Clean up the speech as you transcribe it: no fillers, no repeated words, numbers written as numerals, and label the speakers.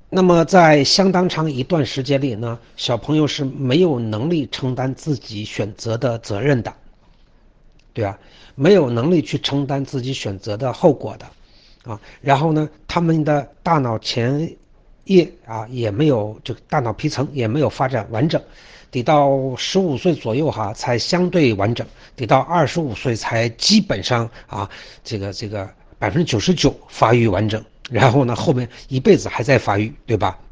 Speaker 1: 那么在相当长一段时间里呢，小朋友是没有能力承担自己选择的责任的，对吧？没有能力去承担自己选择的后果的。然后呢，他们的大脑前叶也没有，这个大脑皮层也没有发展完整，得到15岁左右才相对完整，得到25岁才基本上这个99%发育完整，然后呢后面一辈子还在发育，对吧？